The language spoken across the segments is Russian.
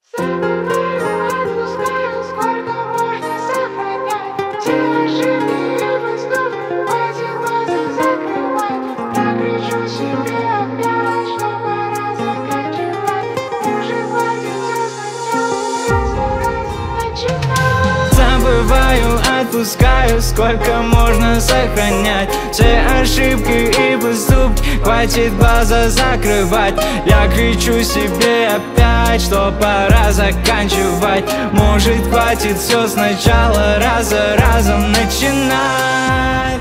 Забываю, отпускаю, сколько можно сохранять те ошибки и поступки, хватит глаза закрывать. Я кричу себе опять, что пора заканчивать. Уже хватит все сначала, начинать. Забываю, отпускаю, сколько можно сохранять все ошибки и поступки, хватит глаза закрывать. Я кричу себе опять, что пора заканчивать. Может, хватит все сначала, раз за разом начинать.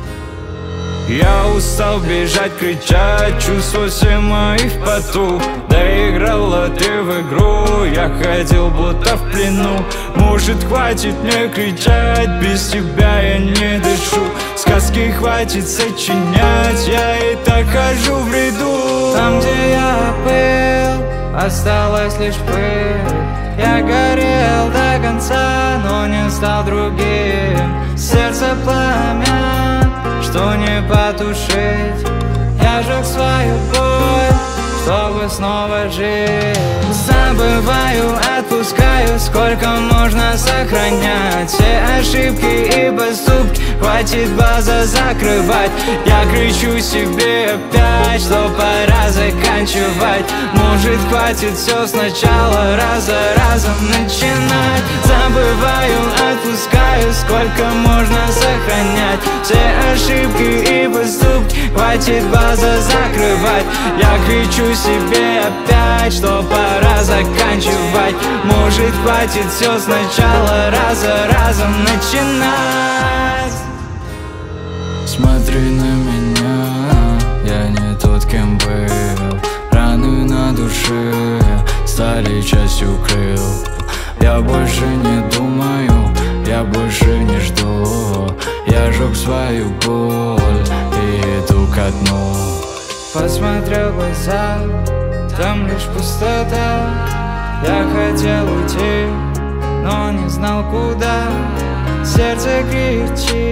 Я устал бежать, кричать, чувства все мои в поту. Доиграла ты в игру, я ходил будто в плену. Может, хватит мне кричать, без тебя я не дышу. Сказки хватит сочинять, я и так хожу в ряду. Там, где я был, осталась лишь пыль. Я горел до конца, но не стал другим. Сердце пламя, что не потушить. Я жег свою боль, чтобы снова жить. Забываю, отпускаю, сколько можно сохранять все ошибки и поступки, хватит глаза закрывать. Я кричу себе опять, что пора заканчивать. Может, хватит все сначала, раз за разом начинать. Забываю, отпускаю, сколько можно сохранять все ошибки и поступки, хватит глаза закрывать. Я кричу себе опять, что пора заканчивать. Может, хватит все сначала, раз за разом начинать. Смотри на меня, я не тот, кем был. Раны на душе стали частью крыл. Я больше не думаю, я больше не жду. Я жег свою боль и иду ко дну. Посмотрел в глаза, там лишь пустота. Я хотел уйти, но не знал куда. Сердце кричит,